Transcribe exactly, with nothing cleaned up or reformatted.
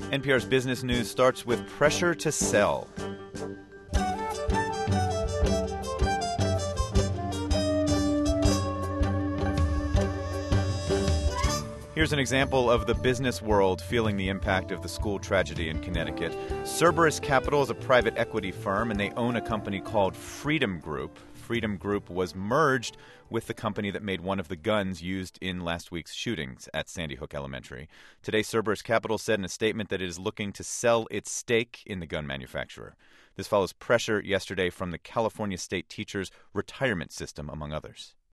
N P R's Business News starts with pressure to sell. Here's an example of the business world feeling the impact of the school tragedy in Connecticut. Cerberus Capital is a private equity firm, and they own a company called Freedom Group. Freedom Group was merged with the company that made one of the guns used in last week's shootings at Sandy Hook Elementary. Today, Cerberus Capital said in a statement that it is looking to sell its stake in the gun manufacturer. This follows pressure yesterday from the California State Teachers Retirement System, among others.